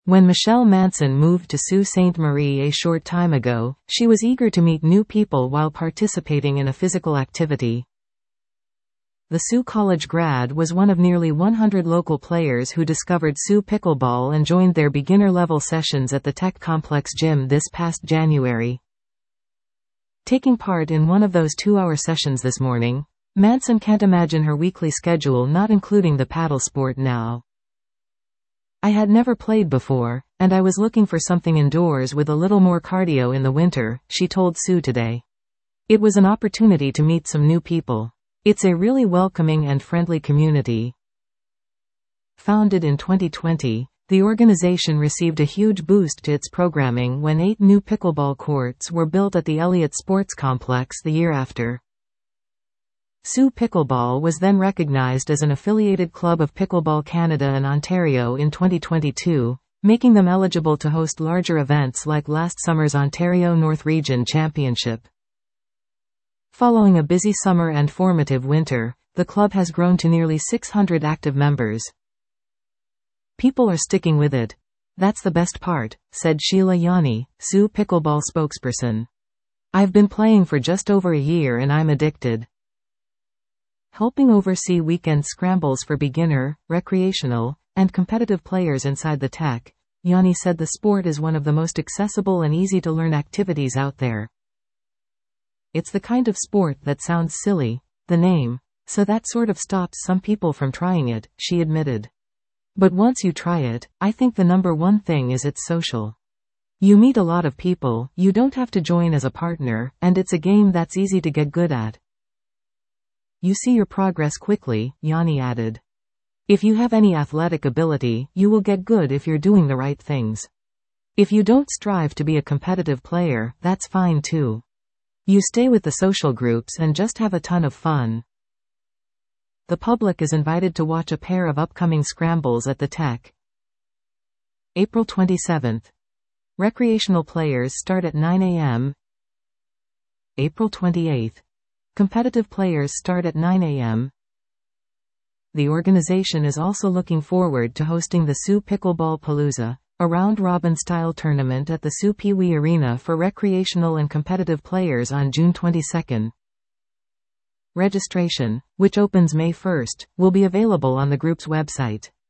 When Michelle Manson moved to Sault Ste. Marie a short time ago, she was eager to meet new people while participating in a physical activity. The Sault College grad was one of nearly 100 local players who discovered Sault Pickleball and joined their beginner-level sessions at the Tech Complex gym this past January. Taking part in one of those 2-hour sessions this morning, Manson can't imagine her weekly schedule not including the paddle sport now. "I had never played before, and I was looking for something indoors with a little more cardio in the winter," she told Sault today. "It was an opportunity to meet some new people. It's a really welcoming and friendly community." Founded in 2020, the organization received a huge boost to its programming when 8 new pickleball courts were built at the Elliott Sports Complex the year after. Sault Pickleball was then recognized as an affiliated club of Pickleball Canada and Ontario in 2022, making them eligible to host larger events like last summer's Ontario North Region Championship. Following a busy summer and formative winter, the club has grown to nearly 600 active members. "People are sticking with it. That's the best part," said Sheila Yanni, Sault Pickleball spokesperson. "I've been playing for just over a year and I'm addicted." Helping oversee weekend scrambles for beginner, recreational, and competitive players inside the Tech, Yanni said the sport is one of the most accessible and easy-to-learn activities out there. "It's the kind of sport that sounds silly, the name, so that sort of stops some people from trying it," she admitted. "But once you try it, I think the number one thing is it's social. You meet a lot of people, you don't have to join as a partner, and it's a game that's easy to get good at. You see your progress quickly," Yanni added. "If you have any athletic ability, you will get good if you're doing the right things. If you don't strive to be a competitive player, that's fine too. You stay with the social groups and just have a ton of fun." The public is invited to watch a pair of upcoming scrambles at the Tech. April 27th. Recreational players start at 9 a.m. April 28th. Competitive players start at 9 a.m. The organization is also looking forward to hosting the Sault Pickleball Palooza, a round-robin-style tournament at the Sault Pee Wee Arena for recreational and competitive players on June 22. Registration, which opens May 1, will be available on the group's website.